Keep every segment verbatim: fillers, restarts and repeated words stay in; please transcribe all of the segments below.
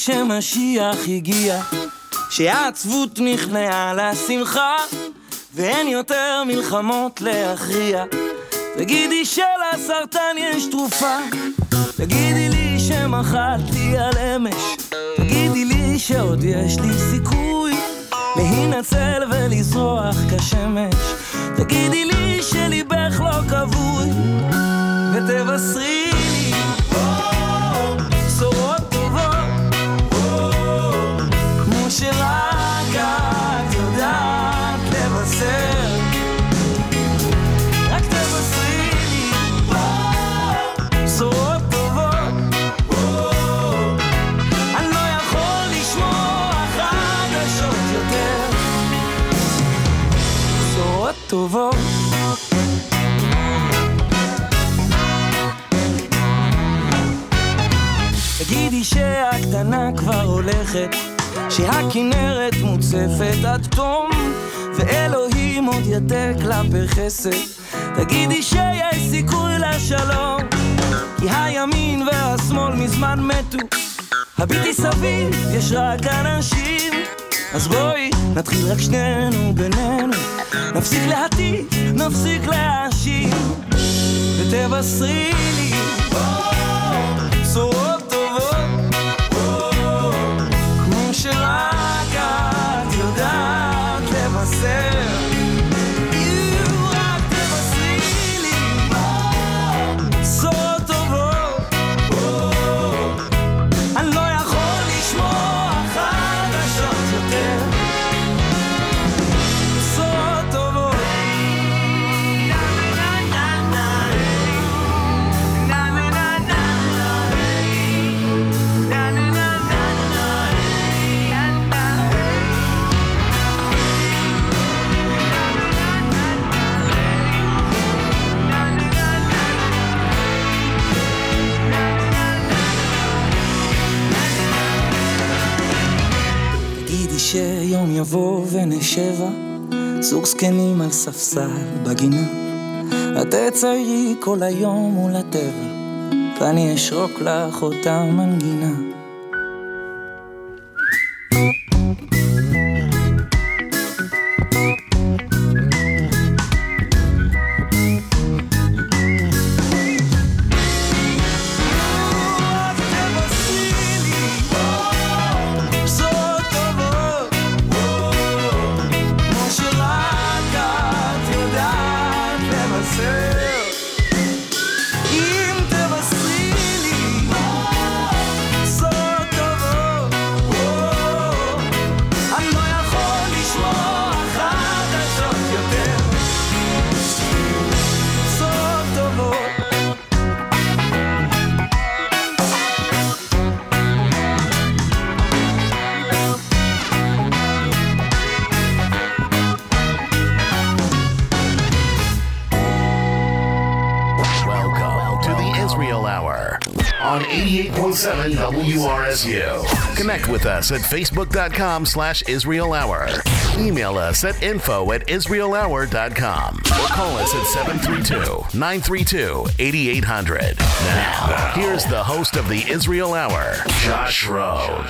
שמשיח הגיע, שהעצבות נכנעה לשמחה, ואין יותר מלחמות להכריע. תגידי שלסרטן יש תרופה, תגידי לי שמחלתי על אמש, תגידי לי שעוד יש לי סיכוי להינצל ולזרוח כשמש, תגידי לי שליבך לא כבוי, ותבשרי לי בשורות טובות, כמו שרק את יודעת לבשר. רק תבשרי לי בשורות טובות, אני לא יכול לשמוע חדשות יותר. בשורות טובות. תגידי שהקטנה כבר הולכת, שהכנרת מוצפת עד תום, ואלוהים עוד ידק לה בחסד. תגידי שיש סיכוי לשלום, כי הימין והשמאל מזמן מתו, הביטי סביב יש רק אנשים. אז בואי נתחיל רק שנינו בינינו, נפסיק להטיף, נפסיק להאשים, ותבשרי לי בשורות טובות, כמו שרק את יודעת לבשר. רק תבשרי לי בשורות טובות, אני לא יכול לשמוע חדשות יותר. בשורות טובות. תגידי שיום יבוא ונשבע זוג זקנים על ספסל בגינה, את תציירי כל היום מול הטבע, ואני אשרוק לך אותה מנגינה. seven W R S U. Connect with us at facebook.com slash Israel Hour. Email us at info at israel hour dot com or call us at seven three two, nine three two, eight eight hundred. Now, here's the host of the Israel Hour, Josh Rowe.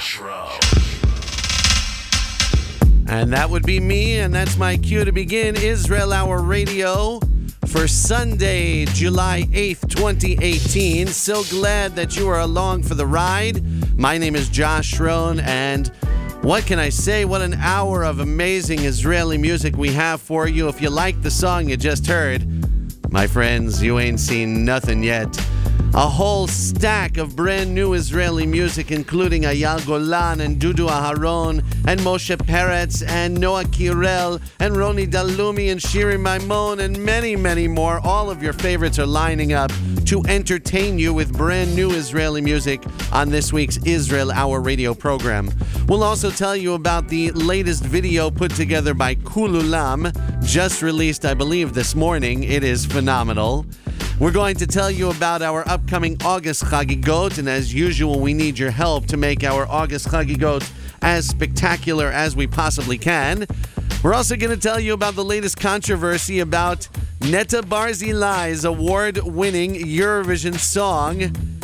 And that would be me, and that's my cue to begin Israel Hour Radio for Sunday, July eighth, twenty eighteen. So glad that you are along for the ride. My name is Josh Schroen, and what can I say? What an hour of amazing Israeli music we have for you. If you like the song you just heard, my friends, you ain't seen nothing yet. A whole stack of brand new Israeli music, including Ayal Golan and Dudu Aharon and Moshe Peretz and Noah Kirel and Roni Dalumi and Shiri Maimon and many, many more. All of your favorites are lining up to entertain you with brand new Israeli music on this week's Israel Hour radio program. We'll also tell you about the latest video put together by Kululam, just released, I believe, this morning. It is phenomenal. We're going to tell you about our upcoming August Chagigot, and as usual, we need your help to make our August Chagigot as spectacular as we possibly can. We're also going to tell you about the latest controversy about Netta Barzilai's award-winning Eurovision song.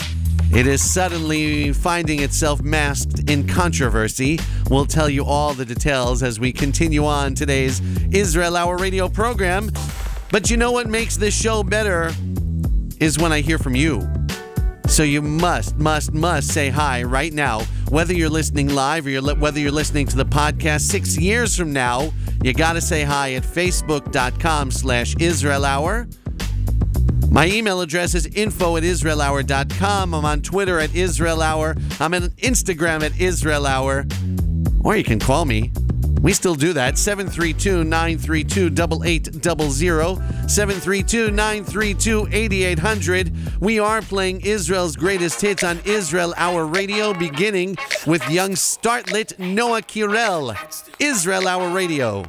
It is suddenly finding itself masked in controversy. We'll tell you all the details as we continue on today's Israel Hour radio program. But you know what makes this show better is when I hear from you. So you must, must, must say hi right now. Whether you're listening live or you're li- whether you're listening to the podcast six years from now, you got to say hi at facebook.com slash Israel Hour. My email address is info at israel hour dot com. I'm on Twitter at Israel Hour. I'm on Instagram at Israel Hour. Or you can call me. We still do that. seven three two, nine three two, eight eight zero zero. seven three two, nine three two, eight eight zero zero. We are playing Israel's greatest hits on Israel Hour Radio, beginning with young startlet Noah Kirel. Israel Hour Radio.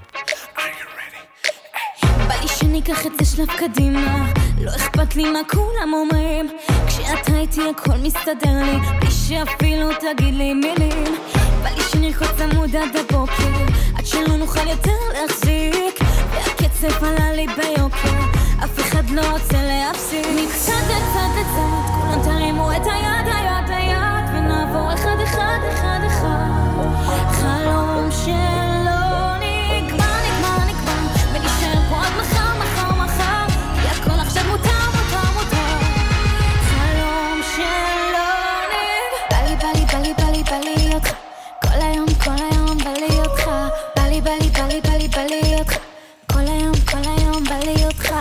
שניקח את זה שלב קדימה, לא אכפת לי מה כולם אומרים, כשאתה איתי הכל מסתדר לי, בלי שאפילו תגיד לי מילים. בא לי שנרקוד צמוד עד הבוקר, עד שלא נוכל יותר להחזיק, והקצב עלה לי ביוקר, אף אחד לא רוצה להפסיק. מקצת לצד לצד, כולם תרימו את היד, היד, היד, ונעבור אחד אחד אחד אחד, חלום שלא נגמר, נגמר, נגמר, ונשאר פה עד מחר, מחר, מחר, כי הכל עכשיו מותר, מותר, מותר, חלום שלא נגמר. בא לי, בא לי, בא לי, בא לי, בא לי אותך, כל היום, כל היום בא לי אותך, בא לי, בא לי, בא לי, בא לי, בא לי אותך, כל היום, כל היום בא לי אותך.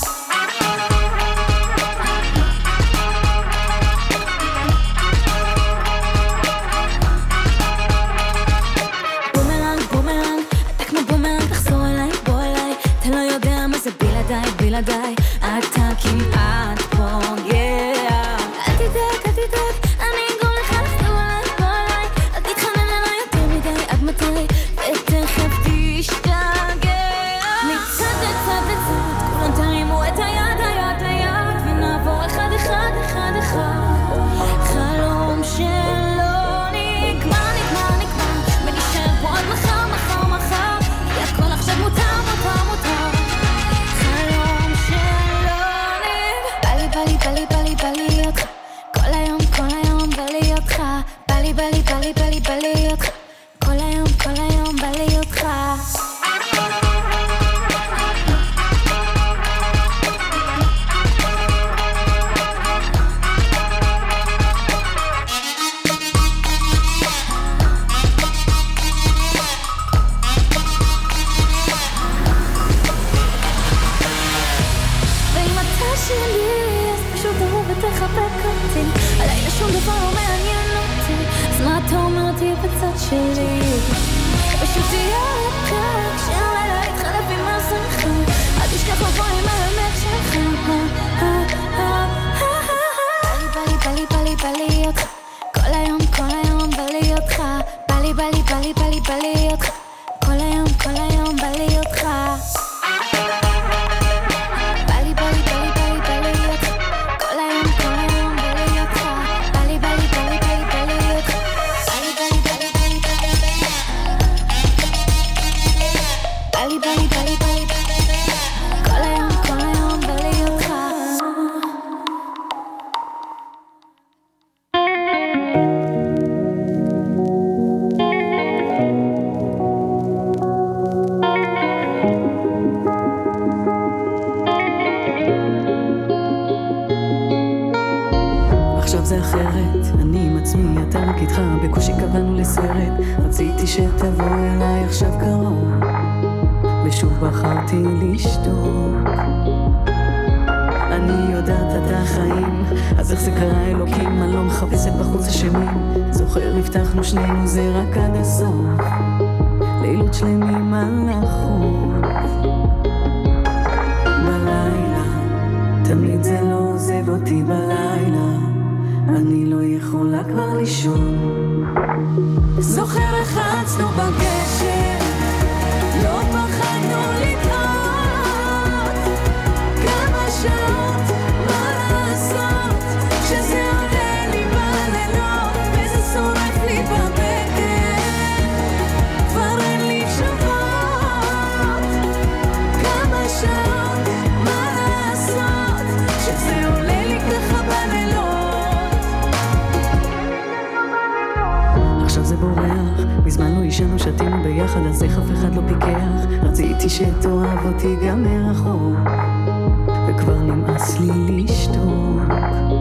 בלעדיי, אתה כמעט פוגע. אל תדאג, אל תדאג, אני אגרום לך לחזור עליי, בוא עליי, אל תתחנן עליי יותר מדי, עד מתי, ותכף תשתגע. מצד לצד לצד, כולם תרימו את היד, היד, היד, ונעבור אחד אחד אחד אחד, חלום שלא נגמר, נגמר, נגמר, ונשאר פה עד מחר, מחר, מחר, כי הכל עכשיו מותר, מותר, מותר, בא לי, בא לי, בא לי, בא לי אותך, כל היום, כל היום בא לי אותך, בא לי, בא לי, בא לי, בא לי, בא לי אותך, כל היום, כל היום בא לי אותך. ואם אתה שלי ותחבק אותי, הלילה שום דבר לא מעניין אותי, אז מה אתה אומר תהיה בצד שלי, פשוט תהיה על הפרק שהלילה יתחלף עם הזרחה, אל תשכח לבוא עם האמת שלך. בא לי, בא לי, בא לי, בא לי אותך, כל היום, כל היום בא לי אותך, בא לי, בא לי, בא לי, בא לי, בא לי אותך, כל היום, כל היום בא לי אותך. רציתי שתבוא אליי עכשיו קרוב, ושוב בחרתי לשתוק. אני יודעת את החיים, אז איך זה קרה אלוקים, אני לא מחפשת בחוץ אשמים, זוכר הבטחנו שנינו זה רק עד הסוף, לילות שלמים על החוף. בלילה, תמיד זה לא עוזב אותי בלילה, אני לא יכולה כבר לישון. זוכר רחצנו בגשם, לא פחדנו לטעות, כמה שעות, מה לעשות, שזה עולה לי בלילות, וזה שורף לי בבטן, כבר אין לי שוות, כמה שעות, מה לעשות, שזה עולה לי ככה בלילות. זה בורח, מזמן לא ישנו שתינו ביחד, אז איך אף אחד לא פיקח. רציתי שתאהב אותי גם מרחוק, וכבר נמאס לי לשתוק.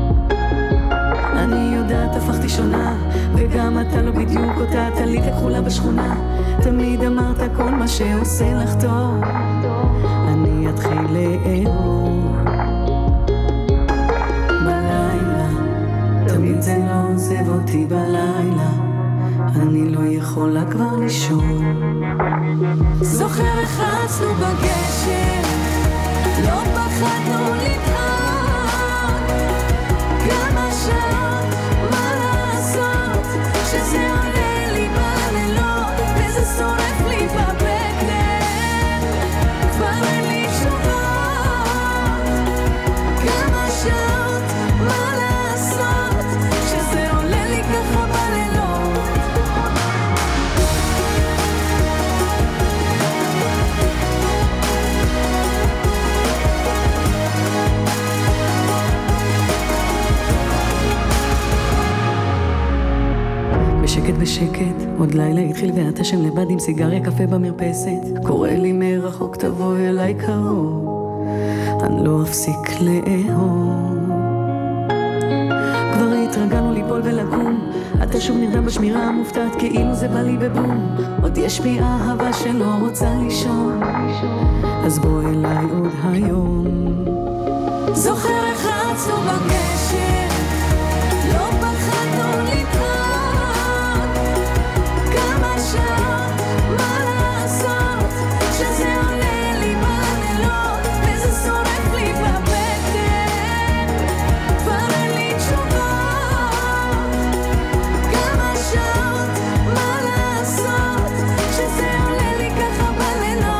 אני יודעת, הפכתי שונה, וגם אתה לא בדיוק אותה, אתה לי כחולה בשכונה. תמיד אמרת כל מה שעושה לך טוב, אני אתחיל לאהוב. בלילה, תמיד זה לא עוזב אותי בלילה, אני לא יכולה כבר לישון. זוכר רחצנו בגשם, לא פחדנו לטעון, כמה שעות, מה לעשות, שזה עולה לי בלילות, וזה שורף לי בבטן, כבר אין לי תשובות. כמה שעות, מה לעשות, שזה עולה לי ככה בלילות. בשקט בשקט, עוד לילה התחיל ואתה שם לבד עם סיגריה קפה במרפסת. קורא לי מרחוק תבוא אליי קרוב, אני לא אפסיק לאהוב. כבר התרגלנו ליפול ולקום, אתה שוב נרדם בשמירה המופתעת כאילו זה בא לי בבום. עוד יש בי אהבה שלא רוצה לישון, אז בוא אליי עוד היום. זוכר רחצנו בגשם, לא פחדנו לטעון, כמה שעות, מה לעשות, שזה עולה לי בלילות, וזה שורף לי בבטן, כבר אין לי תשובות. כמה שעות, מה לעשות, שזה עולה לי ככה בלילות.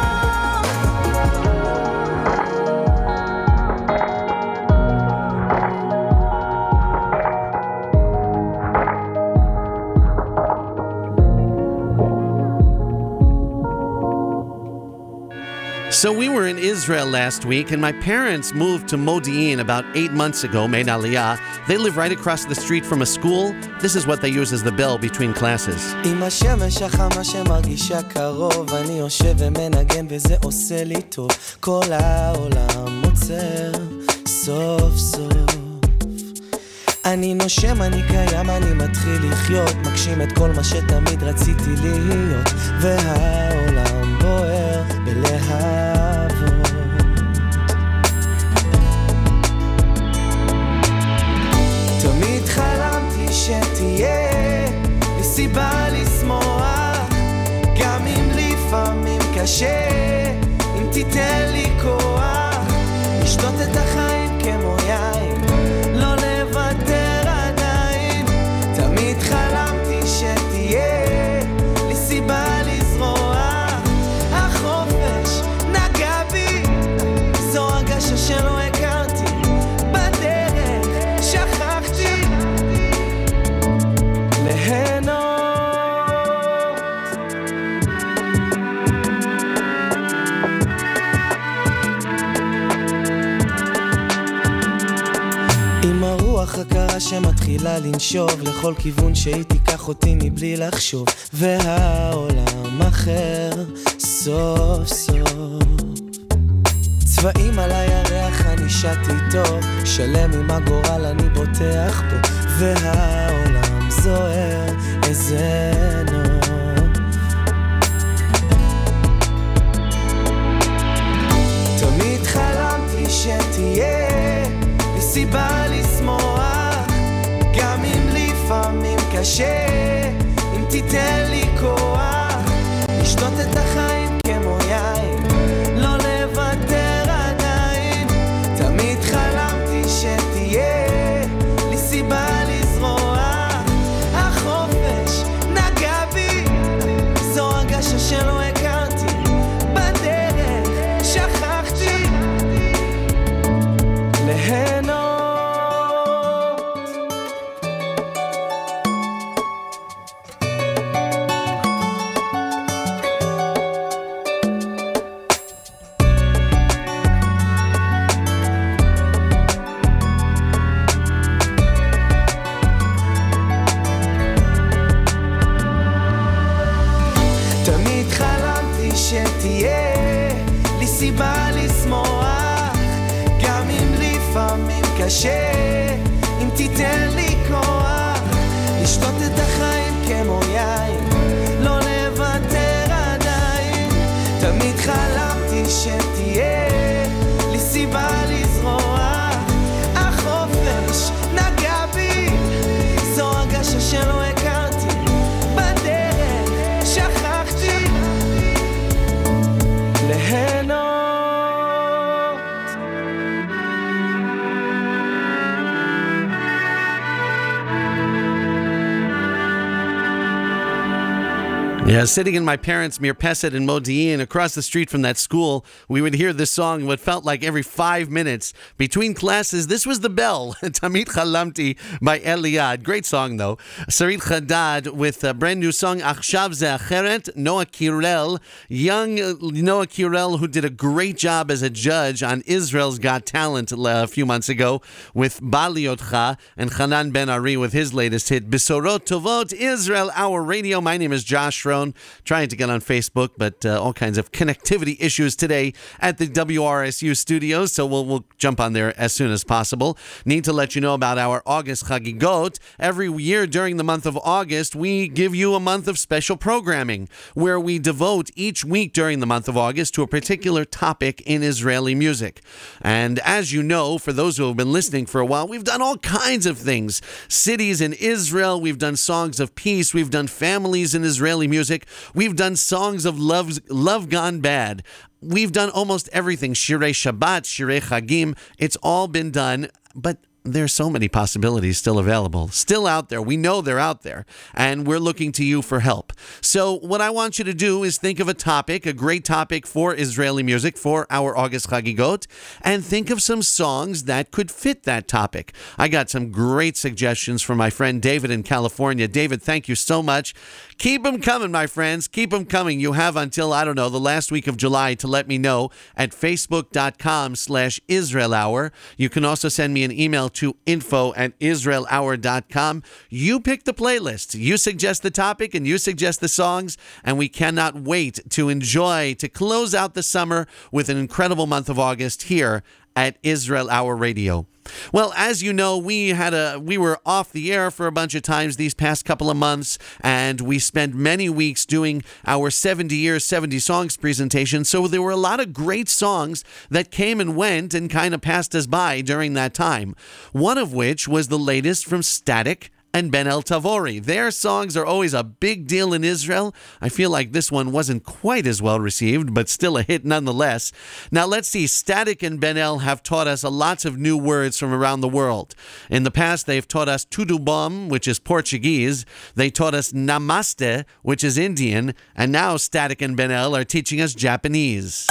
So we were in Israel last week, and my parents moved to Modi'in about eight months ago, Mein Aliyah. They live right across the street from a school. This is what they use as the bell between classes. עם השמש החמה שמרגישה קרוב, אני יושב ומנגן וזה עושה לי טוב. כל העולם עוצר סוף סוף, אני נושם, אני קיים, אני מתחיל לחיות, מגשים את כל מה שתמיד רציתי להיות, והעולם בוער בלהבות. תמיד חלמתי שתהיה לי סיבה לשמוח, גם אם לפעמים קשה, אם תיתן לי כוח לשתות את החיים כמו יין, לא לוותר עדיין. תמיד חלמתי שתהיה לי סיבה לזרוח, החופש נגע בי, זו הרגשה שלא הכרתי, בדרך שכחתי ליהנות. עם הרוח הקרה שמתחילה לנשוב לכל כיוון שהיא תיקח אותי מבלי לחשוב, והעולם אחר סוף סוף. צבעים על הירח אני שתי טוב, שלם עם הגורל אני בוטח פה, והעולם זוהר איזה נוף. תמיד חלמתי שתהיה לי סיבה לשמוח, גם אם לפעמים קשה, אם תיתן לי כוח לשתות את החיים כמו יין, לא לוותר עדיין. תמיד חלמתי שתהיה לי סיבה לזרוח, החופש נגע בי, זו הרגשה שלא הכרתי, בדרך שכחתי ליהנות. שתהיה לי סיבה לשמוח, גם אם לפעמים קשה, אם תיתן לי כוח לשתות את החיים כמו יין, לא לוותר עדיין. תמיד חלמתי שתהיה לי סיבה לזרוע, החופש נגע בי, זו הרגשה שלא הכרתי, בדרך שכחתי ליהנות. Yeah, sitting in my parents' Mirpeset in Modi'in, across the street from that school, we would hear this song what felt like every five minutes. Between classes, this was the bell, Tamid Chalamti by Eliad. Great song, though. Sarit Chadad with a brand new song, Achshav Ze Acheret, Noah Kirel. Young Noah Kirel, who did a great job as a judge on Israel's Got Talent a few months ago with Bali Otcha, and Hanan Ben Ari with his latest hit, Besorot Tovot, Israel Hour Radio. My name is Josh Rohn. Trying to get on Facebook, but uh, all kinds of connectivity issues today at the W R S U studios, so we'll, we'll jump on there as soon as possible. Need to let you know about our August Chagigot. Every year during the month of August, we give you a month of special programming where we devote each week during the month of August to a particular topic in Israeli music. And as you know, for those who have been listening for a while, we've done all kinds of things. Cities in Israel, we've done songs of peace, we've done families in Israeli music. We've done songs of love, love gone bad. We've done almost everything. Shirei Shabbat, Shirei Chagim. It's all been done, but there's so many possibilities still available, still out there. We know they're out there, and we're looking to you for help. So what I want you to do is think of a topic, a great topic for Israeli music, for our August Chagigot, and think of some songs that could fit that topic. I got some great suggestions from my friend David in California. David, thank you so much. Keep them coming, my friends. Keep them coming. You have until, I don't know, the last week of July to let me know at facebook.com slash Israel Hour. You can also send me an email to info at israel hour dot com. You pick the playlist. You suggest the topic and you suggest the songs, and we cannot wait to enjoy, to close out the summer with an incredible month of August here at Israel Hour Radio. Well, as you know, we had a we were off the air for a bunch of times these past couple of months, and we spent many weeks doing our seventy years, seventy songs presentation. So there were a lot of great songs that came and went and kind of passed us by during that time. One of which was the latest from Static and Ben El Tavori. Their songs are always a big deal in Israel. I feel like this one wasn't quite as well received, but still a hit nonetheless. Now let's see, Static and Ben El have taught us lots of new words from around the world. In the past, they've taught us Tudo Bom, which is Portuguese. They taught us Namaste, which is Indian. And now Static and Ben El are teaching us Japanese.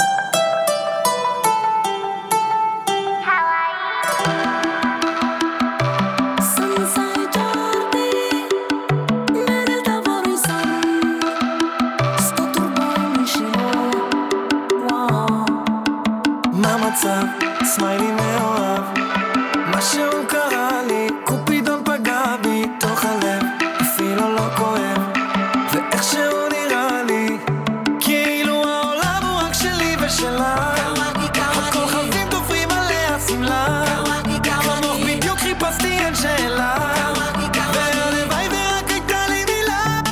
סמיילי מאוהב, משהו קרה לי, קופידון פגע בי תוך הלב, אפילו לא כואב, ואיכשהו נראה לי כאילו העולם הוא רק שלי ושלה, הכוכבים דוברים עליה סמלה, כמוך בדיוק חיפשתי אין שאלה, והלוואי ורק הייתה לי מילה.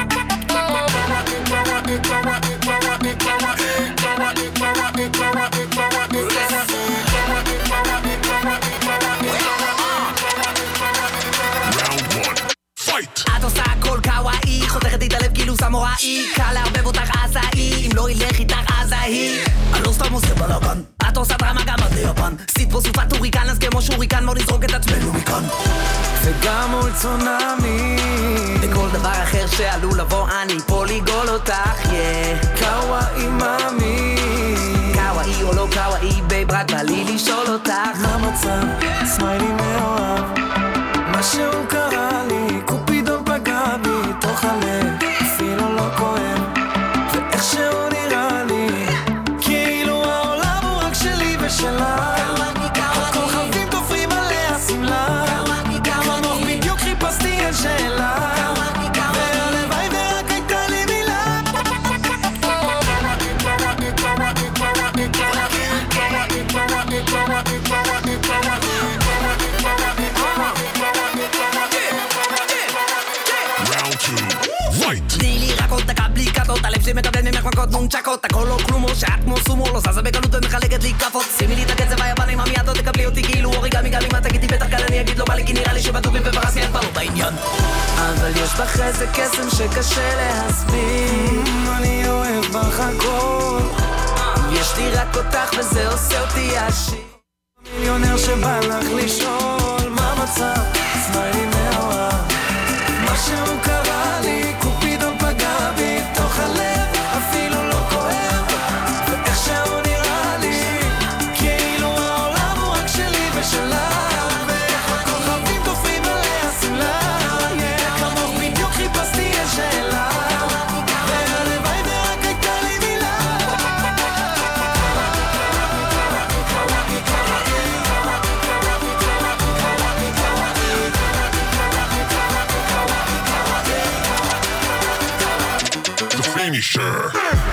את עושה הכל קוואי, חותכת את הלב כאילו סמוראי, קל לערבב אותך עזאי, אם לא ילך איתך עזאי, אני לא סתם עושה בלאגן, את עושה דרמה גם עד ליפן, סיט פה סופת הוריקן, אז כמו שוריקן בוא נזרוק את עצמנו מכאן, וגם מול צונאמי, וכל דבר אחר שעלול לבוא אני פה לגול אותך, יא קוואי מאמי, קוואי או לא קוואי, בייב רק בא לי לשאול אותך, מה מצב? סמיילי מאוהב, משהו קרה לי, קופידון פגע בי תוך הלב, אפילו לא כואב, ואיכשהו נראה לי כאילו העולם הוא רק שלי ושלה, הכוכבים דוברים עליה סמלה, כמוך בדיוק חיפשתי אין שאלה, והלוואי ורק הייתה לי מילה. רפליקטות, הלב שמקבל ממך מכות נונצ'קות, הכל לא כלום או שאת כמו סומו, לא זזה בקלות ומחלקת לי כפות. שימי לי את הקצב היפן עם המידות, תקבלי אותי כאילו אוריגמי, גם אם את תגידי בטח קל אני אגיד לא בא לי, כי נראה לי שבטובים וברסי את פעלות העניין. אבל יש בך איזה קסם שקשה להסביר, אני אוהב בך הכל, יש לי רק אותך וזה עושה אותי עשיר. מיליונר שבא לך לשאול מה מצב, סמיילי מאוהב, משהו קרה לי, קופידון פגע בי תוך הלב, אפילו לא כואב, ואיך שהוא נראה לי, כאילו העולם הוא רק שלי ושלה, ואיך הכוכבים תופרים עליה סולה, כמוך בדיוק חיפשתי יש שאלה, והלוואי ורק הייתה לי מילה. Finisher.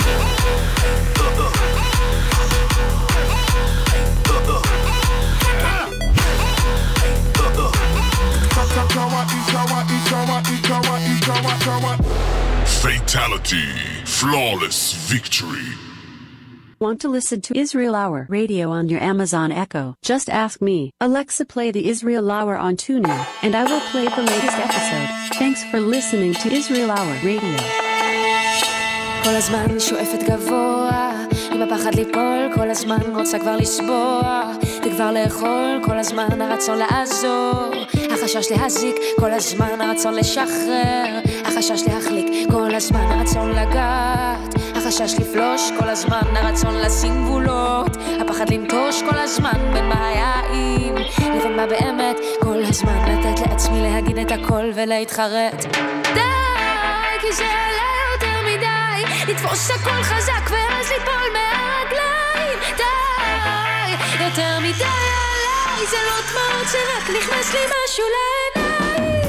Fatality, flawless victory. Want to listen to Israel Hour radio on your Amazon Echo? Just ask me, Alexa, play the Israel Hour on TuneIn, and I will play the latest episode. Thanks for listening to Israel Hour radio. כל הזמן שואפת גבוה, עם הפחד ליפול, כל הזמן רוצה כבר לסבוע, וכבר לאכול, כל הזמן הרצון לעזור, החשש להזיק, כל הזמן הרצון לשחרר, החשש להחליק, כל הזמן הרצון לגעת, החשש לפלוש, כל הזמן הרצון לשים גבולות, הפחד למתוש כל הזמן בין מה היה עם לבין מה באמת, כל הזמן לתת לעצמי להגיד את הכל ולהתחרט. די, כי זה לתפוס הכל חזק ואז ליפול מהרגליים. די, יותר מדי עליי, זה לא דמעות, זה רק נכנס לי משהו לעיניים.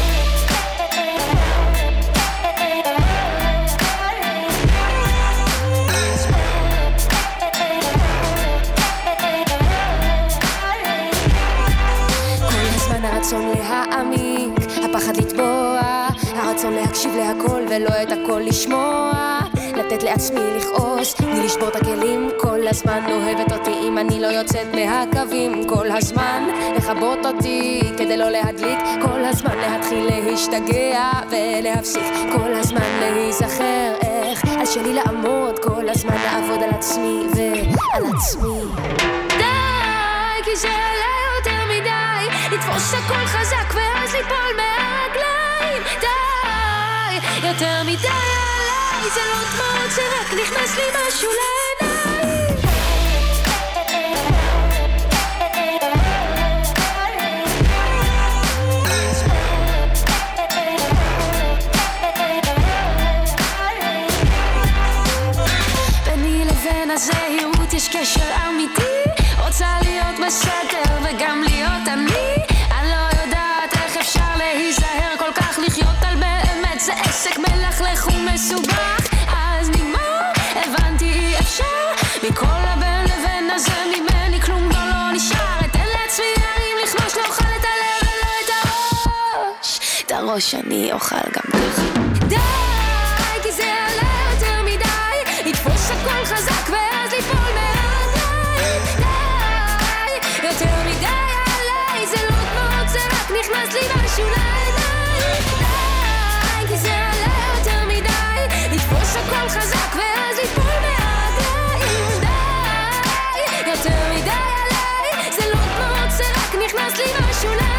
כל הזמן הרצון להעמיק, הפחד לטבוע, הרצון להקשיב להכל ולא את הכל לשמוע, לתת לעצמי לכעוס, בלי לשבור את הכלים, כל הזמן אוהבת אותי אם אני לא יוצאת מהקווים, כל הזמן לחבות אותי כדי לא להדליק, כל הזמן להתחיל להשתגע ולהפסיק, כל הזמן להיזכר איך על שלי לעמוד, כל הזמן לעבוד על עצמי ועל עצמי. די, כי זה עלה יותר מדי, לתפוס הכל חזק ואז ליפול מהרגליים. די, יותר מדי עליי, זה לא דמעות, זה רק נכנס לי משהו לעיניים. ביני לבין הזהירות יש קשר אמיתי, רוצה להיות בסדר וגם להיות אני, אני לא יודעת איך אפשר להיזהר כל כך, לחיות על באמת זה עסק מלכלך ומסובך, אז נגמר, הבנתי אי אפשר, מכל הבן לבן הזה ממני כלום כבר לא נשאר, אתן לעצמי ירים לכנוש, לא אוכל את הלב ולא את הראש, את הראש אני אוכל גם ככה. די, כי זה עלה יותר מדי, לתפוס הכל חזק ואז ליפול מהרגליים. די, יותר מדי עליי, זה לא דמעות, זה רק נכנס לי משהו לעיניים. די, כי זה עלה יותר מדי, לתפוס הכל חזק ואז ליפול מהרגליים. די, יותר מדי עליי, זה לא דמעות, זה רק נכנס לי משהו לעיניים.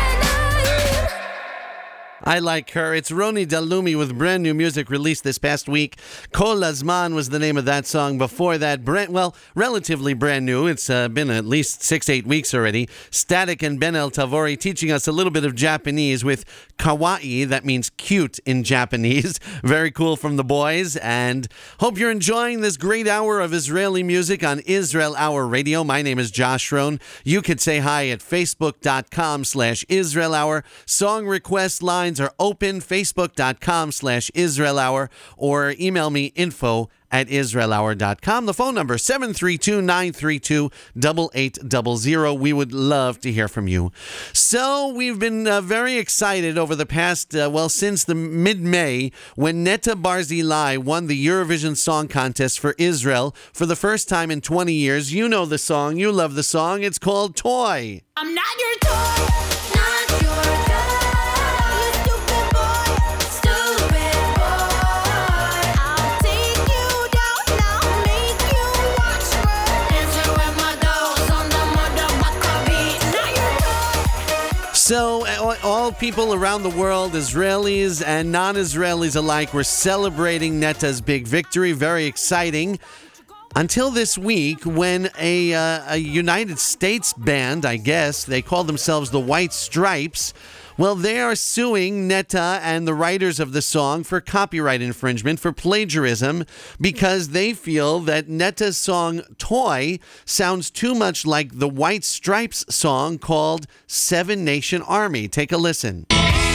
I like her. It's Roni Dalumi with brand new music released this past week. Kol Azman was the name of that song. Before that, brand, well, relatively brand new. It's uh, been at least six, eight weeks already. Static and Ben El Tavori teaching us a little bit of Japanese with kawaii. That means cute in Japanese. Very cool from the boys. And hope you're enjoying this great hour of Israeli music on Israel Hour Radio. My name is Josh Rohn. You could say hi at facebook.com slash Israel Hour. Song request lines lines are open, facebook.com slash Israel Hour, or email me info at israel hour dot com. The phone number, seven three two, nine three two, eight eight zero zero. We would love to hear from you. So we've been uh, very excited over the past, uh, well, since the mid-May, when Netta Barzilai won the Eurovision Song Contest for Israel for the first time in twenty years. You know the song. You love the song. It's called Toy. I'm not your toy, not your toy, you stupid boy, stupid boy. I'll take you down, I'll make you watch me dancing with my dolls on the motherfucker beat. Not your toy. So all- all people around the world, Israelis and non-Israelis alike, were celebrating Netta's big victory. Very exciting. Until this week, when a, uh, a United States band, I guess, they call themselves the White Stripes, well, they are suing Netta and the writers of the song for copyright infringement, for plagiarism, because they feel that Netta's song Toy sounds too much like the White Stripes song called Seven Nation Army. Take a listen.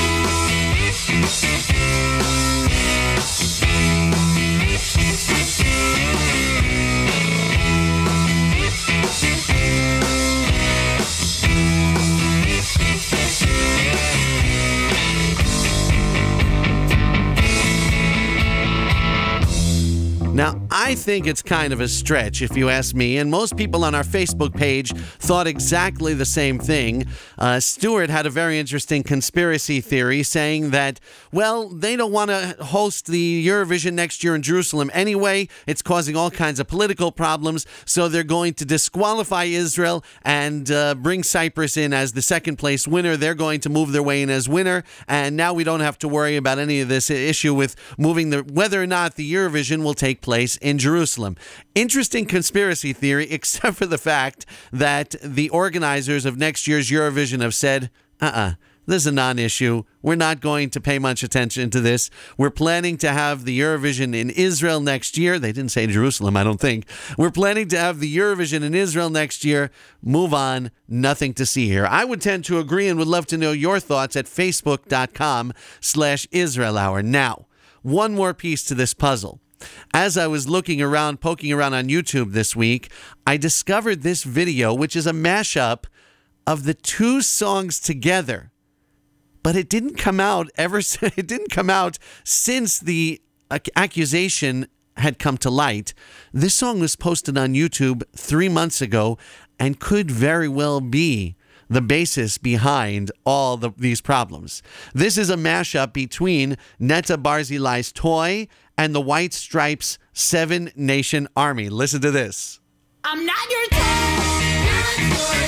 Now, I think it's kind of a stretch, if you ask me, and most people on our Facebook page thought exactly the same thing. Uh, Stuart had a very interesting conspiracy theory saying that, well, they don't want to host the Eurovision next year in Jerusalem anyway. It's causing all kinds of political problems, so they're going to disqualify Israel and uh, bring Cyprus in as the second place winner. They're going to move their way in as winner, and now we don't have to worry about any of this issue with moving the whether or not the Eurovision will take place place in Jerusalem. Interesting conspiracy theory, except for the fact that the organizers of next year's Eurovision have said, uh-uh, this is a non-issue. We're not going to pay much attention to this. We're planning to have the Eurovision in Israel next year. They didn't say Jerusalem, I don't think. We're planning to have the Eurovision in Israel next year. Move on. Nothing to see here. I would tend to agree and would love to know your thoughts at facebook.com slash Israel Hour. Now, one more piece to this puzzle. As I was looking around, poking around on YouTube this week, I discovered this video, which is a mashup of the two songs together. But it didn't come out ever. It didn't come out since the accusation had come to light. This song was posted on YouTube three months ago and could very well be the basis behind all the, these problems. This is a mashup between Netta Barzilai's Toy and the White Stripes' Seven Nation Army. Listen to this. I'm not your toy, not your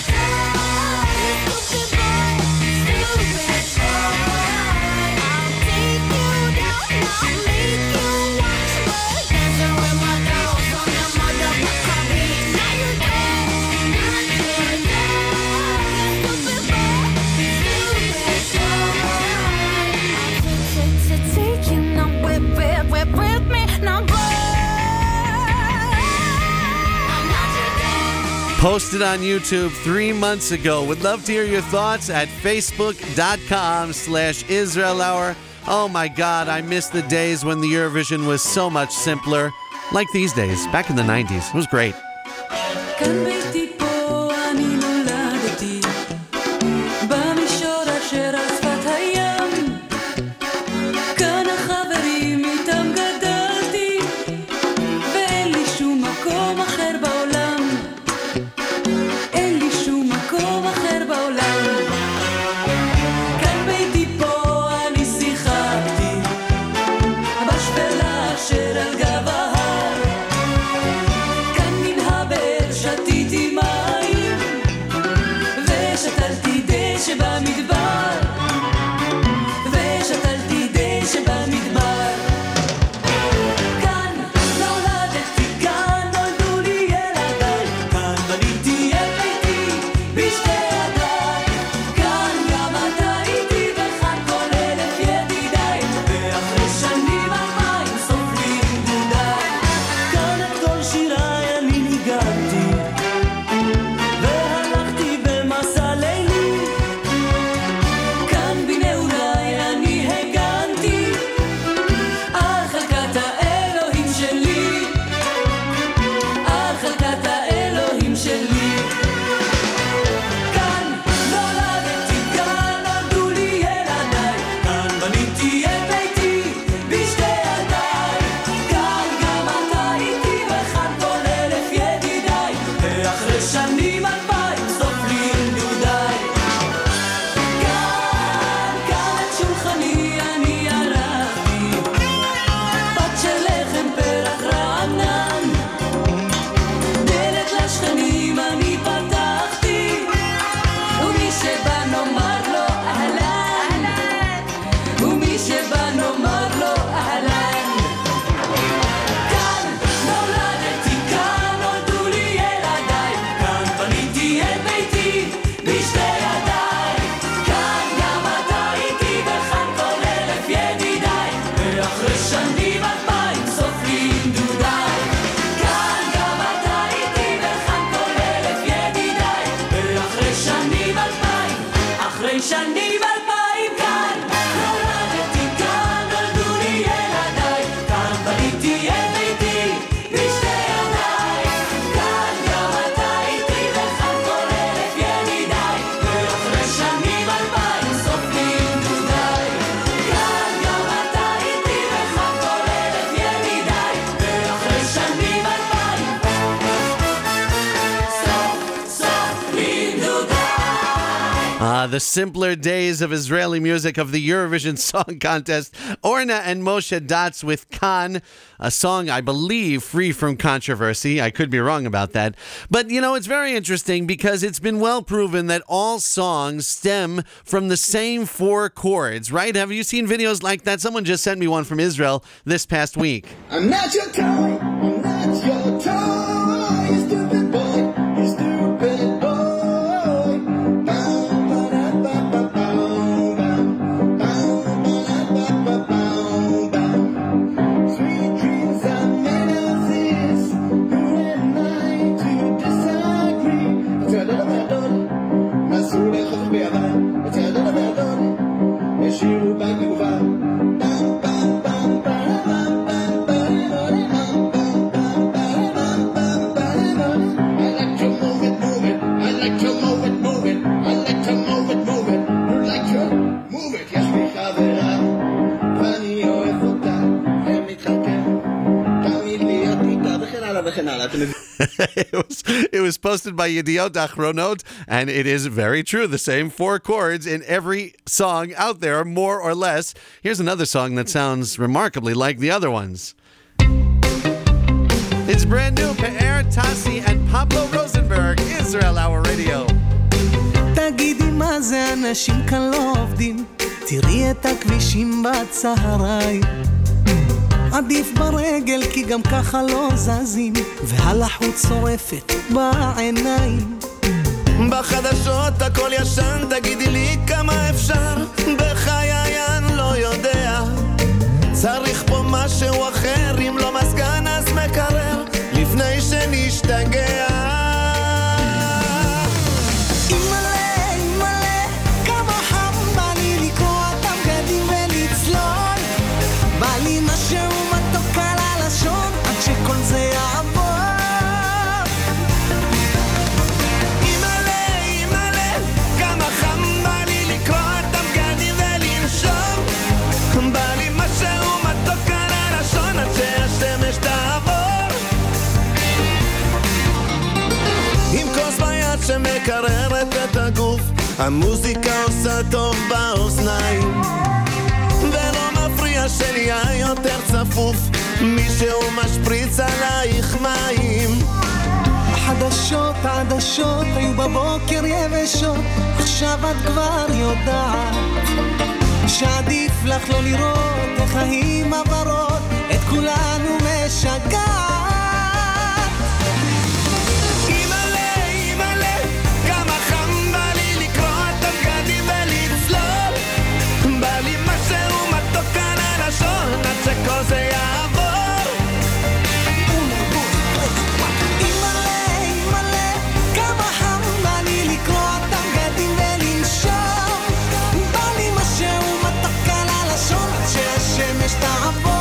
toy, stupid boy, stupid boy. I'll take you down, I'll make you watch me dancing with my dolls on the motherfucker beat. Not your toy, not your toy, stupid boy, stupid boy. I'll take you now, whip it, whip with me, now go. Posted on YouTube three months ago. Would love to hear your thoughts at facebook.com slash Israel Hour. Oh my God, I miss the days when the Eurovision was so much simpler. Like these days, back in the nineties. It was great. Uh, the simpler days of Israeli music of the Eurovision Song Contest. Orna and Moshe Datz with Khan, a song, I believe, free from controversy. I could be wrong about that. But, you know, it's very interesting because it's been well proven that all songs stem from the same four chords, right? Have you seen videos like that? Someone just sent me one from Israel this past week. I'm not your toy, I'm not your toy, you stupid boy, you stupid boy. it was it was posted by Yediot Achronot, and it is very true. The same four chords in every song out there, more or less. Here's another song that sounds remarkably like the other ones. It's brand new, Pe'er Tassi and Pablo Rosenberg, Israel Hour Radio. תגידי מה זה אנשים כאן לא עובדים, תראי את הכבישים בצהריים, עדיף ברגל כי גם ככה לא זזים, והלחות שורפת בעיניים. בחדשות הכל ישן, תגידי לי כמה אפשר, בחיי אני לא יודע, צריך פה משהו אחר, אם לא מסגן אז מקרר, לפני שנשתגע. שמקררת את הגוף, המוזיקה עושה טוב באוזניים, ולא מפריע שנהיה יותר צפוף, מישהו משפריץ עלייך מים. חדשות, עדשות, היו בבוקר יבשות, עכשיו את כבר יודעת שעדיף לך לא לראות איך ההיא עברות, את כולנו משגעת. שכל זה יעבור אימאלה, אימאלה, כמה חם בא לי לקרוא את הבגדים ולנשום, בא לי משהו מתוק על הלשון עד שהשמש תעבור.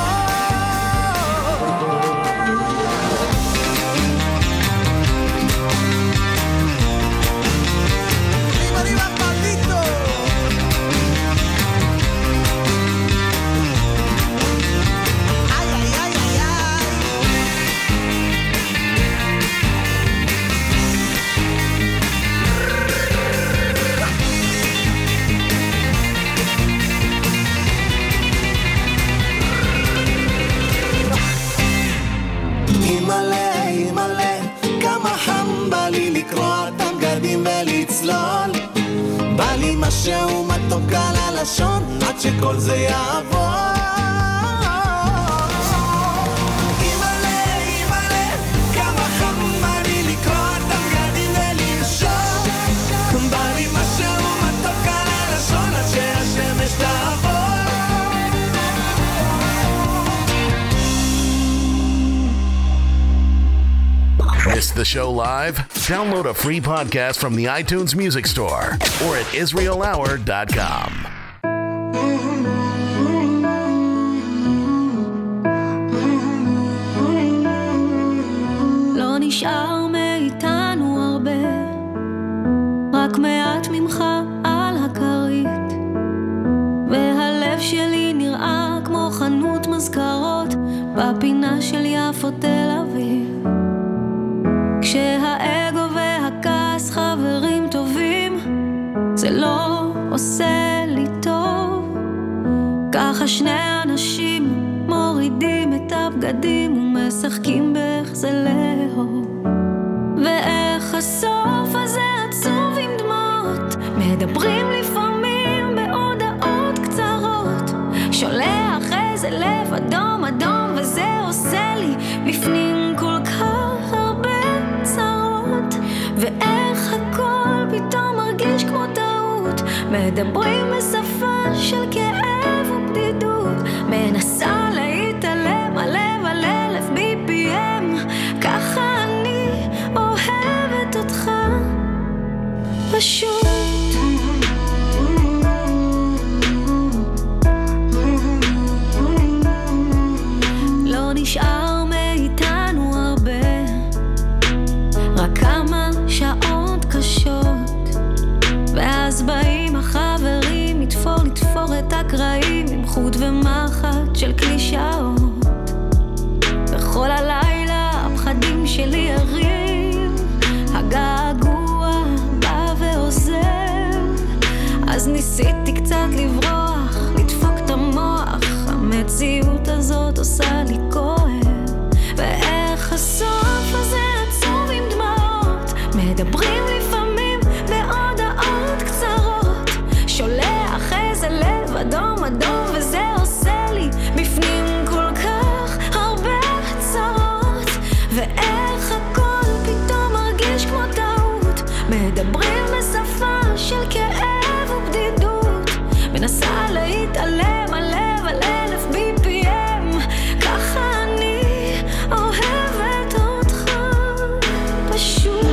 בא לי משהו מתוק על הלשון עד שכל זה יעבור. אימאלה, אימאלה, כמה חם בא לי לקרוא את הבגדים ולנשום, בא לי משהו מתוק על הלשון עד שהשמש תעבור. Missed the show live? Download a free podcast from the iTunes Music Store or at israel hour dot com. לא נשאר מאיתנו הרבה, רק מעט ממך על הכרית, והלב שלי נראה כמו חנות מזכרות בפינה של יפו תל אביב. כשהאגו והכעס חברים טובים, זה לא עושה לי טוב. ככה שני אנשים מורידים את הבגדים ומשחקים באיך זה לאהוב, ואיך הסוף הזה עצוב עם דמעות. מדברים לפעמים בהודעות קצרות, שולח איזה לב אדום אדום, וזה עושה לי בפנים כל כך הרבה צרות. ואיך הכל פתאום מרגיש כמו טעות, מדברים בשפה של כאב ובדידות. מנסה להתעלם הלב על אלף בי פי אם, ככה אני אוהבת אותך פשוט. לא נשאר מאיתנו הרבה, רק כמה שעות קשות, ואז באים החברים לתפור לתפור את הקרעים עם חוט ומחט של קלישאות. בכל הלילה הפחדים שלי ערים, הגעגוע בא ועוזב. אז ניסיתי קצת לברוח, לדפוק את המוח, המציאות הזאת עושה לי כואב. ואיך הסוף הזה עצוב עם דמעות, מדברים לפעמים בהודעות קצרות, שולח איזה לב אדום אדום, וזה עושה לי בפנים כל כך הרבה צרות. ואיך הכל פתאום מרגיש כמו טעות, מדברים בשפה של כאב ובדידות. מנסה להתעלם הלב על אלף בי פי אם, ככה אני אוהבת אותך פשוט.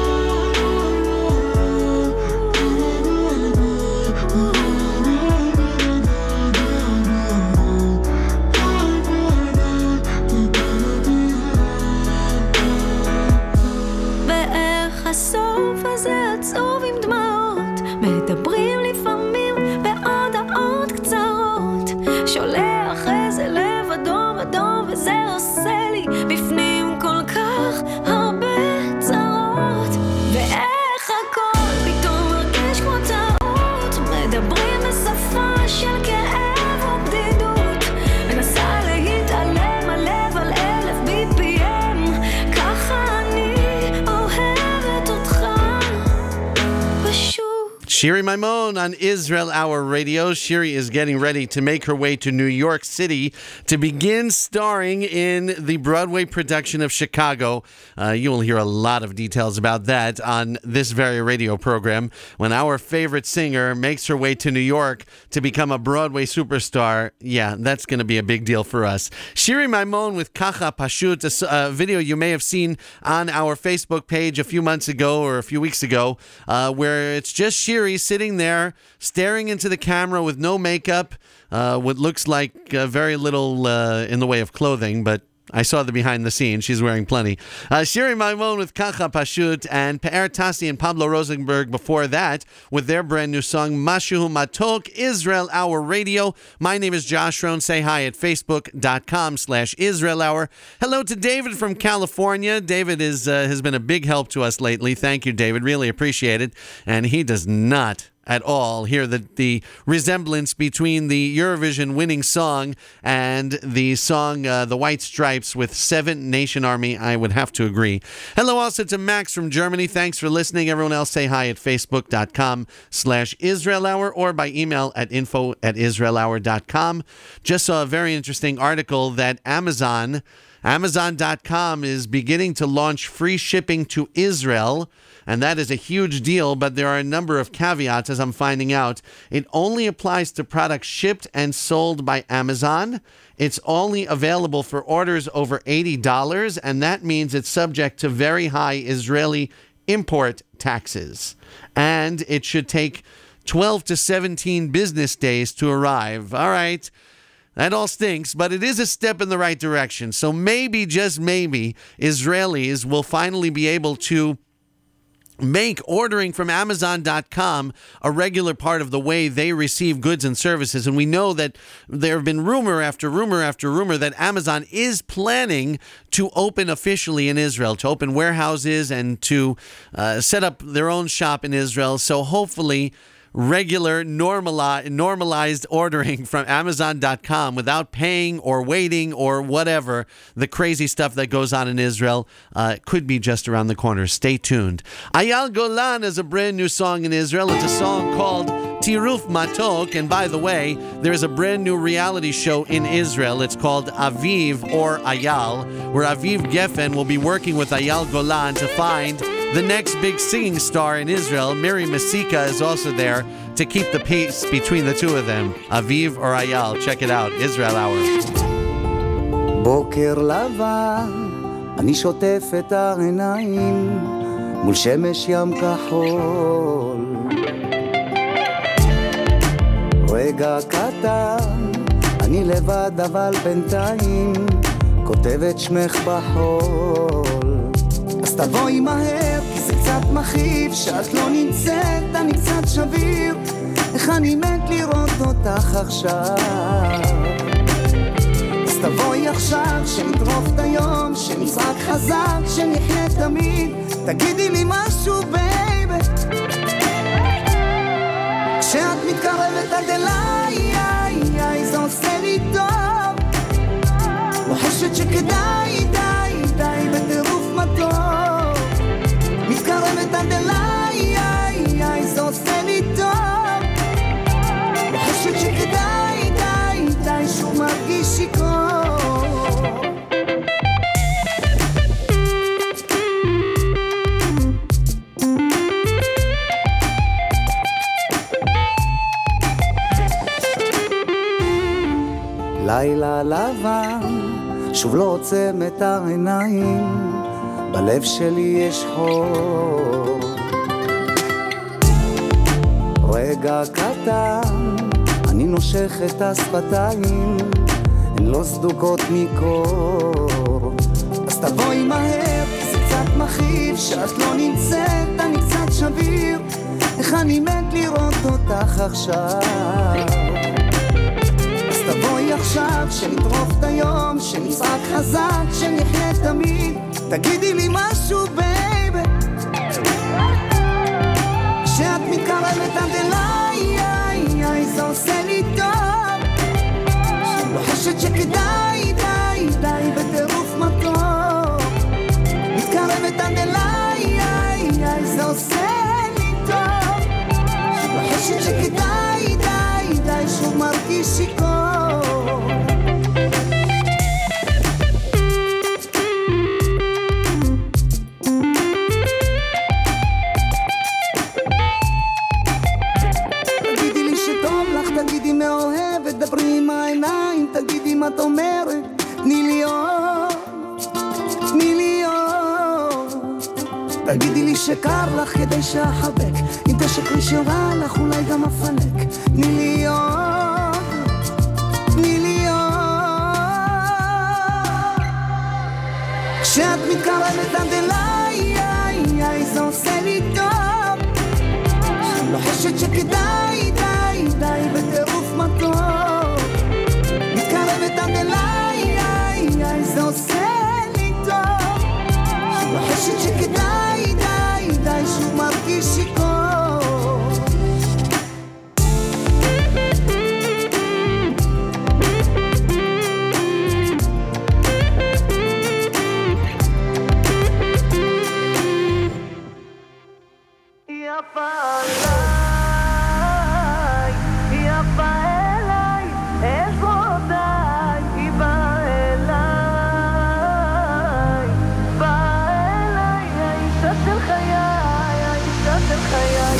ואיך הסוף הזה עצוב עם דמעות, מדברים לפעמים בהודעות קצרות, שולח איזה לב אדום אדום, וזה עושה לי בפנים כל כך הרבה צרות. ואיך הכל פתאום מרגיש כמו טעות, מדברים בשפה של כאב ובדידות. מנסה להתעלם הלב על אלף בי פי אם, ככה אני אוהבת אותך פשוט. Shiri Maimon on Israel Hour Radio. Shiri is getting ready to make her way to New York City to begin starring in the Broadway production of Chicago. Uh, you will hear a lot of details about that on this very radio program when our favorite singer makes her way to New York to become a Broadway superstar. Yeah, that's going to be a big deal for us. Shiri Maimon with Kacha Pashut, a, a video you may have seen on our Facebook page a few months ago or a few weeks ago, uh, where it's just Shiri sitting there staring into the camera with no makeup, uh, what looks like uh, very little uh, in the way of clothing, but I saw the behind the scenes. She's wearing plenty. Uh, Shiri Maimon with Kacha Pashut, and Pe'er Tassi and Pablo Rosenberg before that with their brand new song, Mashu Matok, Israel Hour Radio. My name is Josh Rohn. Say hi at facebook.com slash Israel Hour. Hello to David from California. David is uh, has been a big help to us lately. Thank you, David. Really appreciate it. And he does not at all hear the, the resemblance between the Eurovision winning song and the song uh, The White Stripes with Seven Nation Army. I would have to agree. Hello also to Max from Germany. Thanks for listening. Everyone else say hi at facebook.com slash Israel Hour or by email at info at israel hour dot com. Just saw a very interesting article that Amazon, Amazon dot com is beginning to launch free shipping to Israel. And that is a huge deal, but there are a number of caveats, as I'm finding out. It only applies to products shipped and sold by Amazon. It's only available for orders over eighty dollars, and that means it's subject to very high Israeli import taxes. And it should take twelve to seventeen business days to arrive. All right. That all stinks, but it is a step in the right direction. So maybe, just maybe, Israelis will finally be able to make ordering from Amazon dot com a regular part of the way they receive goods and services. And we know that there have been rumor after rumor after rumor that Amazon is planning to open officially in Israel, to open warehouses and to uh, set up their own shop in Israel. So hopefully regular, normali- normalized ordering from Amazon dot com without paying or waiting or whatever, the crazy stuff that goes on in Israel uh, could be just around the corner. Stay tuned. Eyal Golan is a brand new song in Israel. It's a song called Tiruf Matok. And by the way, there's a brand new reality show in Israel. It's called Aviv or Eyal, where Aviv Geffen will be working with Eyal Golan to find the next big singing star in Israel. Miri Masika is also there to keep the peace between the two of them. Aviv or Eyal, check it out. Israel Hour. בוקר לבן, אני שוטף את העיניים מול שמש ים כחול. רגע קטן, אני לבד אבל בינתיים כותבת שמך בחול. אז תבואי מהר, כי זה קצת מכאיב שאת לא נמצאת, אני קצת שביר, איך אני מת לראות אותך עכשיו. אז תבואי עכשיו, שנטרוף את היום, שנצעק חזק, שנחיה תמיד, תגידי לי משהו בייבי. כשאת מתקרבת עד אליי, איי, איי, זה עושה לי טוב, וחושת שכדאי, די, די, בטירוף מתוק. מתקרבת עד אליי, איי, איי, זה עושה לי טוב, וחושת שכדאי, די, די, שוב מרגיש שיכור. לילה לבן, שוב לא עוצם את העיניים, בלב שלי יש חור. רגע קטן, אני נושך את השפתיים, הן לא סדוקות מקור. אז תבואי מהר, כי זה קצת מכאיב שאת לא נמצאת, אני קצת שביר, איך אני מת לראות אותך עכשיו. תבואי עכשיו, שנטרוף את היום, שנצעק חזק, שנחיה תמיד, תגידי לי משהו בייבי. כשאת מתקרבת עד אליי, איי, איי, זה עושה לי טוב, וחושת שכדאי, די, די, בטירוף מתוק. מתקרבת עד אליי, איי, איי, זה עושה לי טוב, וחושת שכדאי, די, די, שוב מרגיש שיכור. את אומרת, תני לי עוד, תני לי עוד. תגידי לי שקר לך כדי שאחבק, אם תשקרי שרע לך אולי גם אפנק. תני לי עוד, תני לי עוד. כשאת מתקרבת עד אליי, איי, איי, זה עושה לי טוב, לא חושת שכדאי, די, די, בטירוף מתוק. מתקרבת עד אליי, איי, איי, זה עושה לי טוב, לא חושת שכדאי, די, די, שוב מרגיש שיכור. יפה עליי, יפה אליי, עזרותיי, היא באה אליי, באה אליי, האישה של חיי, האישה של חיי.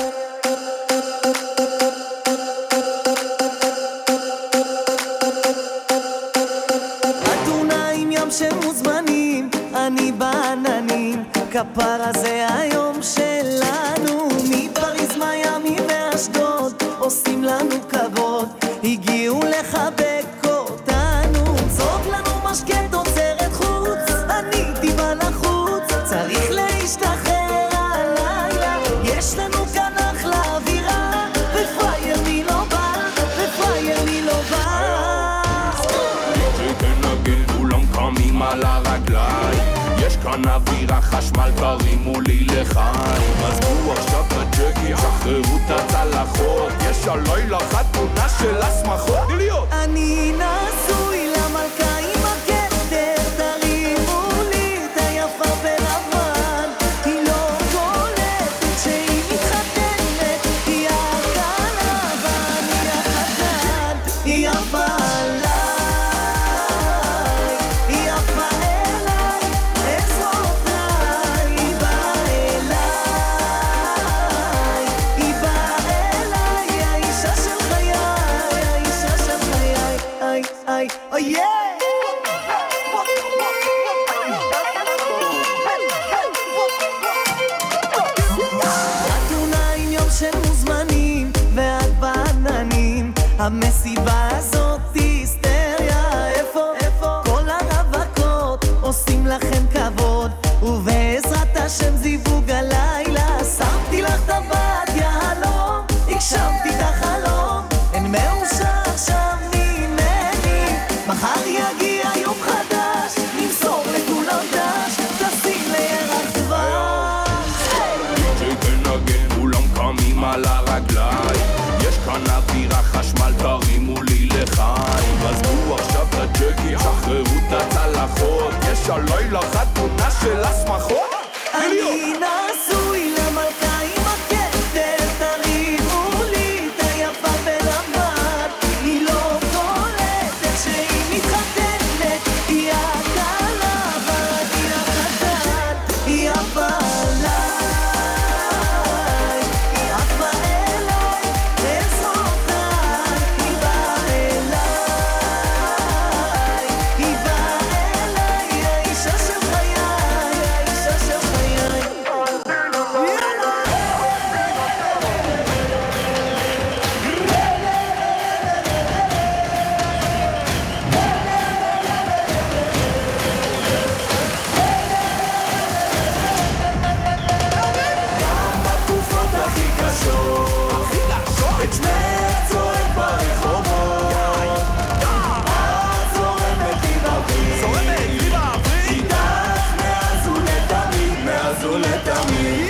אתונה עם ים שמוזמנים, אני בעננים, כפרה זה היום שלנו, מפריז, מיאמי ואשדוד, עושים לנו כבוד, הגיעו לחבק אותנו, צוק לנו משקה תוצרת חוץ, אני טיבה לחוץ, צריך להשתחרר הלילה, יש לנו כאן אחלה אווירה, ופרייר מי לא בא, ופרייר מי לא בא. כולם קמים על הרעי הרגליים. יש כאן אווירה חשמל, תרימו לי לחיים. עזבו עכשיו בג'קי, שחררו את הצלחות. יש הלילה חתונה של הסמכות. אני נשוי למלכה עם הכתר, תרימו לי את היפה בלבן. היא לא קולטת שהיא מתחתנת, היא הכלה ואני החתן. היא יפה עליי, היא יפה אליי, איזו אותה. היא באה אליי, היא באה אליי, האישה של חיי, האישה של חיי. איי, איי, אוי חתונה עם יום של מוזמנים ועד בעננים, המסיבה הזאת היסטריה. איפה, איפה כל הרווקות עושים לכם כבוד, ובעזרת השם זיווג הלילה. שמתי לך טבעת יהלום, הגשמתי את החלום, אין מאושר עכשיו ממני. מחר יגיע יום חדש, נמסור לכולם דש, תשים לירח דבש. די תנגן, כולם קמים על הרגליים. יש כאן אווירה חשמל, תרימו לי לחיים. עזבו עכשיו בג'קי, שחררו את הצלחות. יש הלילה חתונה של הסמכות. אני נשוי למלכה עם הכתר, תרימו לי את היפה בלבן. היא לא קולטת שהיא מתחתנת, היא הכלה ואני החתן. היא יפה עליי, היא יפה אליי, איזו אותה. היא באה אליי, היא באה אליי, האישה של חיי, האישה של חיי. בתקופות הכי קשות, את שמך צועק ברחובות. את זורמת לי בברית, איתך מאז ולתמיד, מאז ולתמיד.